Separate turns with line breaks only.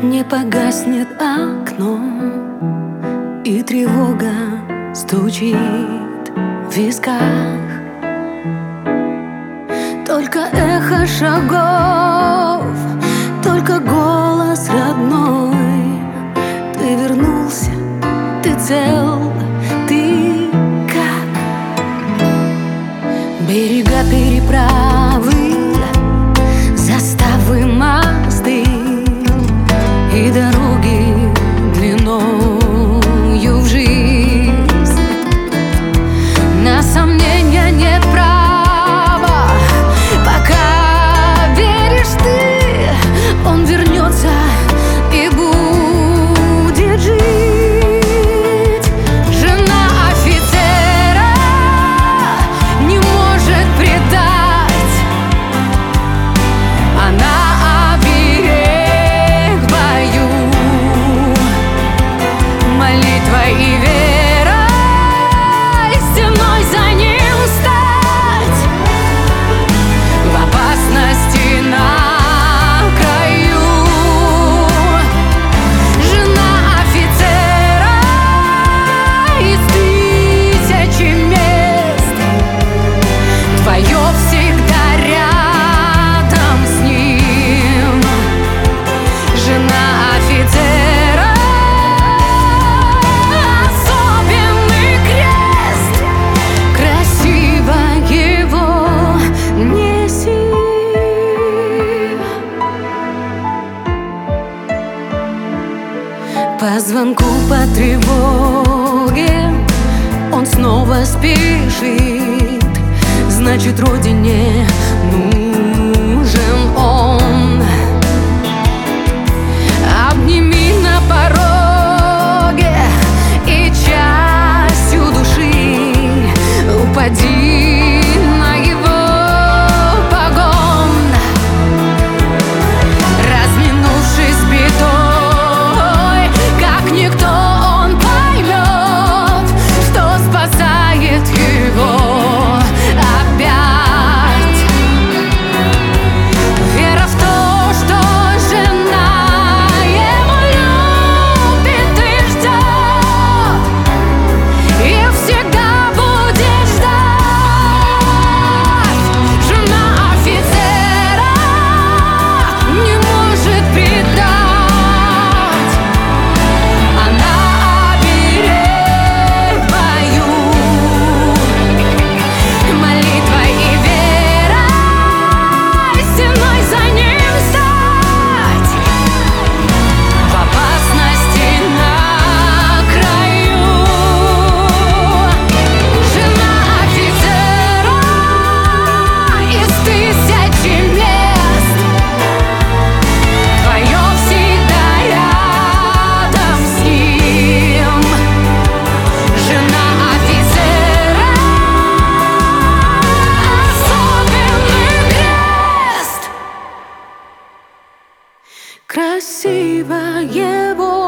Не погаснет окно, и тревога стучит в висках. Только эхо шагов, только голос родной. Ты вернулся, ты цел, ты как? Берега, переправы, заставы, мосты и дороги длиною в жизнь. На сомнения нет права, пока веришь ты, он вернется и будет жить. Жена офицера не может предать, она молитва и вера, стеной за ним стать, в опасности на краю. Жена офицера из тысячи мест, твое всегда рядом с ним. Жена офицера по звонку, по тревоге он снова спешит. Значит, родине нужен он. Обними на пороге и частью души упади на его погон. Разминувшись с бедой, никто он поймет, что спасает его опять. Вера в то, что жена его любит и ждет, и всегда будет ждать. Жена офицера не может предать, она оберег в бою. Молитва и вера, стеной за ним стать, в опасности на краю. Жена офицера из тысячи мест, твое всегда рядом с ним. Жена офицера особенный крест. Красиво его